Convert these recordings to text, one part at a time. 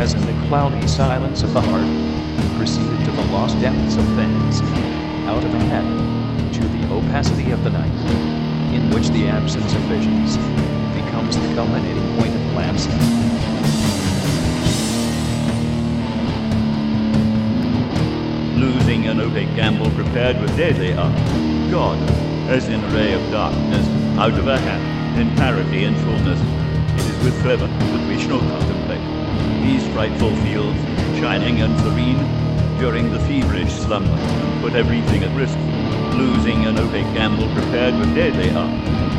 has in the cloudy silence of the heart proceeded to the lost depths of things, out of the head, to the opacity of the night, in which the absence of visions becomes the culminating point of glance. Losing an opaque gamble prepared with deadly art, God, as in a ray of darkness, out of a hand, in parity and fullness, it is with fervor that we shall contemplate these frightful fields, shining and serene, during the feverish slumber, and put everything at risk, losing an opaque gamble prepared with deadly art.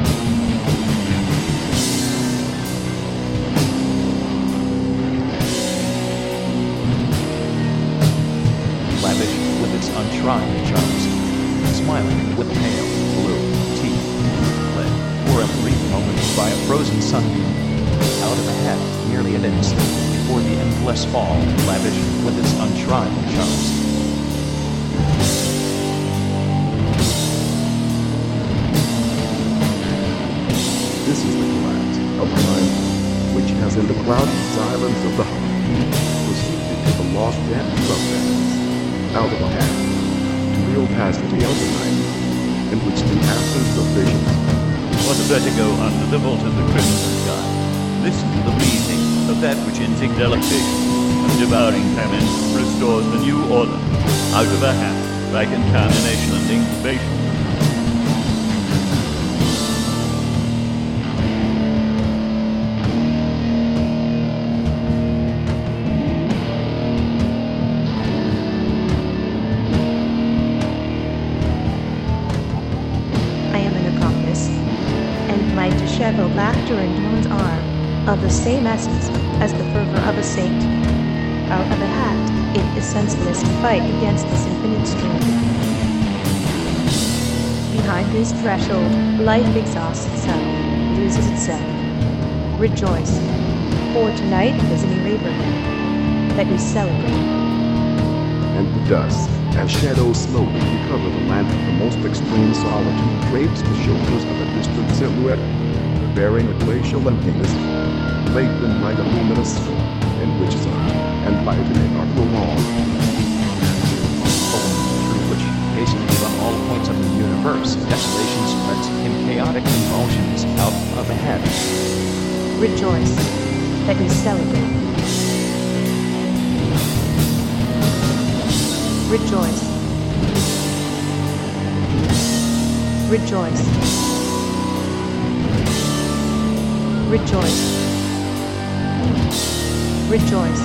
Lavish with its untried charms, smiling with pale, blue teeth, led for a brief moment by a frozen sunbeam, out of a head nearly an instant before the endless fall, lavish with its untried charms. This is the collapse of the mind, which has in the cloudy silence of the heart proceeded to the lost depths of things, out of a hand, to the opacity of the night, in which the absence of visions. What a vertigo under the vault of the crimson sky. Listen to the breathing of that which in sick delectation and devouring famine restores the new order, out of a hand, by contamination and incubation. Disheveled laughter in Dawn's arm, of the same essence as the fervor of a saint. Out of a hat, it is senseless to fight against this infinite stream. Behind this threshold, life exhausts itself, loses itself. Rejoice, for tonight is an eraser that we celebrate. And the dusk, as shadows slowly recover the land of the most extreme solitude, drapes the shoulders of a distant silhouette, bearing a glacial emptiness, laden like a luminous storm, in which sun and lightning are prolonged. Through which, hastening from all points of the universe, desolation spreads in chaotic convulsions out of the head. Rejoice that we celebrate. Rejoice. Rejoice. Rejoice. Rejoice.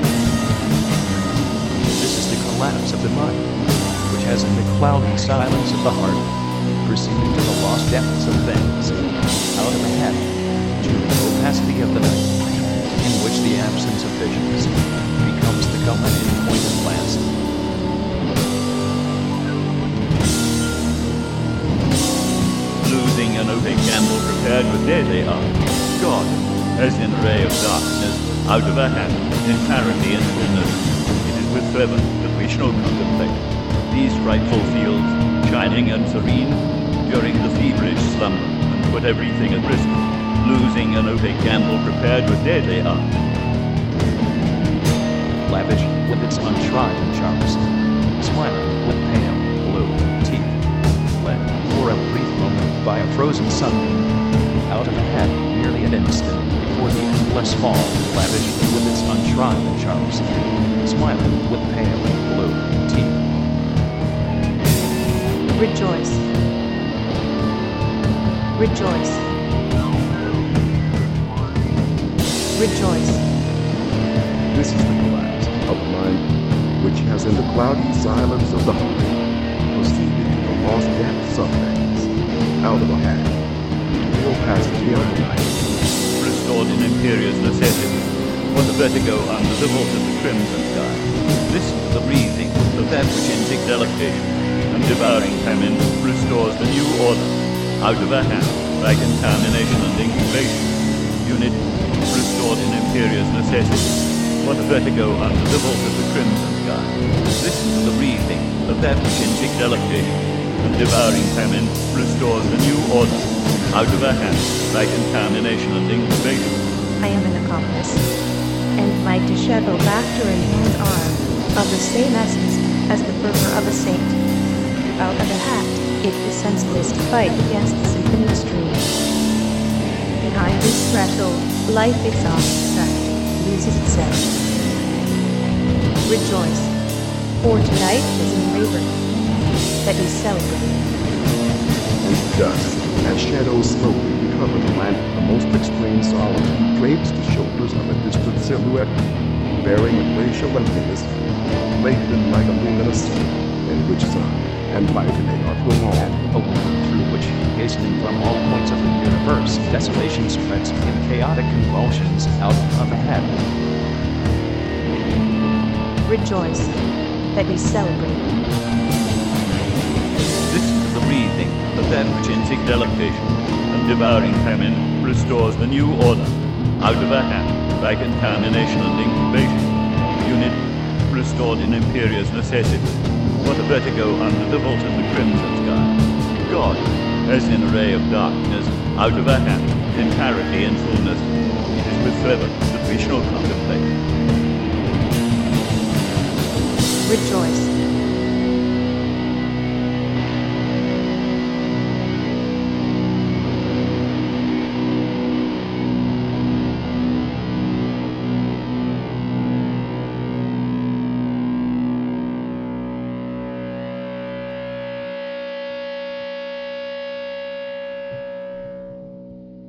This is the collapse of the mind, which has in the cloudy silence of the heart proceeded to the lost depths of things, out of the head, to the opacity of the night, in which the absence of visions becomes the culminating point of glance. Losing an opaque gamble prepared with deadly art, God, as in a ray of darkness, out of a hand, in parity and fullness, it is with fervor that we shall contemplate these frightful fields, shining and serene, during the feverish slumber, and put everything at risk, losing an opaque gamble prepared with deadly art. Lavish with its untried charms, smiling with pale, blue teeth, led for a brief moment by a frozen sunbeam, out of a head nearly an instant before the endless fall, lavish with its untried charms, smiling with pale, blue teeth. Rejoice. Rejoice. Rejoice. This is the collapse of the mind, which has in the cloudy silence of the heart proceeded to the lost depths of things, out of a hand, to the opacity of the night. Restored in imperious necessity, what a vertigo under the vault of the crimson sky. Listen to the breathing of that which in sick delectation and devouring famine restores the new order, out of a hand, by contamination and incubation. Unit restored in imperious necessity. What a vertigo under the vault of the crimson sky. Listen to the breathing of that which in sick delectation and devouring famine restores the new order, out of a hand, by contamination and incubation. I am an accomplice, and my shadow laughter in one's arm, of the same essence as the fervor of a saint. Out of a hat, it is senseless to fight against this infinite stream. Behind this threshold, life exhausts sight, loses itself. Rejoice, for tonight is in labor that we celebrate. And dusk, as shadows slowly recover the land of the most extreme solitude, drapes the shoulders of a distant silhouette, bearing a glacial emptiness, laden like a luminous sea, in which sun and lightning are prolonged. A world through which, hastening from all points of the universe, desolation spreads in chaotic convulsions out of a hat. Rejoice that we celebrate. Listen to the breathing of that which in sick delectation and devouring famine restores the new order out of a hat by contamination and incubation. Unit restored in imperious necessity. What a vertigo under the vault of the crimson sky. God, as in a ray of darkness, out of a hat, in parity and fullness. It is with fervor that we shall contemplate. Rejoice